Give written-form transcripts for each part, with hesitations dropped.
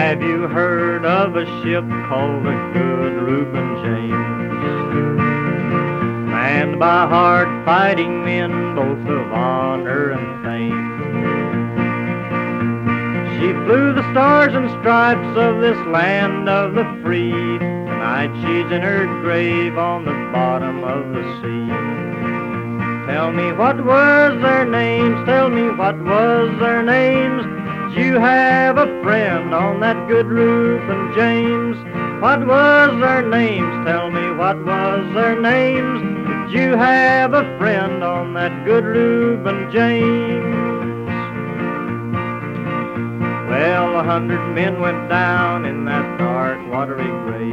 Have you heard of a ship called the Good Reuben James? Manned by hard-fighting men, both of honor and fame. She flew the stars and stripes of this land of the free. Tonight she's in her grave on the bottom of the sea. Tell me what was their names, tell me what was their names. Did you have a friend on that Good Reuben James? What was their names, tell me what was their names. Did you have a friend on that Good Reuben James? Well, 100 men went down in that dark, watery grave.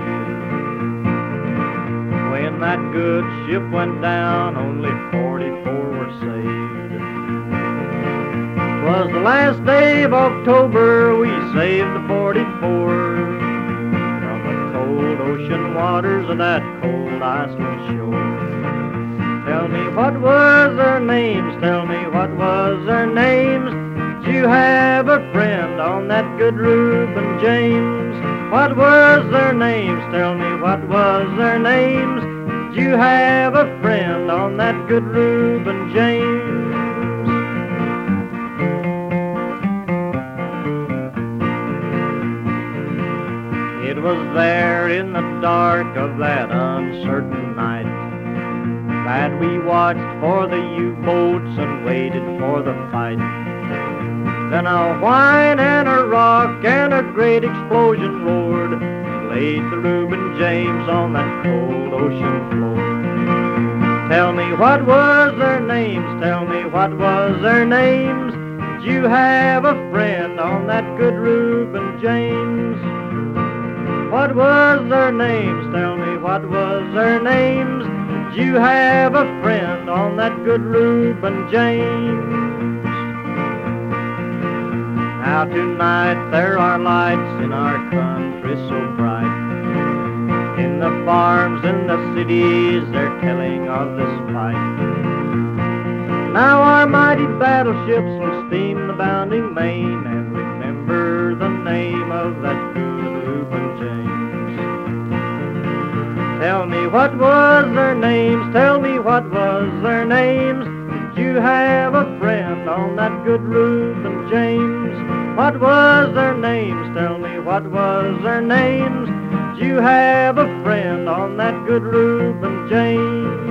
When that good ship went down, only 44 were saved. 'Twas the last day of October, we saved the 44 from the cold ocean waters of that cold Iceland shore. Tell me what was their names, tell me what was their names. Did you have a friend on that Good Reuben James? What was their names, tell me what was their names. Did you have a friend on that Good Reuben James? It was there in the dark of that uncertain night that we watched for the U-boats and waited for the fight. Then a whine and a rock and a great explosion roared and laid the Reuben James on that cold ocean floor. Tell me what was their names, tell me what was their names. Did you have a friend on that Good Reuben James? What was their names, tell me what was their names. Did you have a friend on that Good Reuben James? Now tonight there are lights in our country so bright. In the farms, in the cities, they're telling of this fight. Now our mighty battleships will steam the bounding main and remember the name of that Good Reuben James. Tell me what was their names, tell me what was their names. Did you have a friend on that Good Reuben James? What was their names, tell me what was their names. Did you have a friend on that Good Reuben James?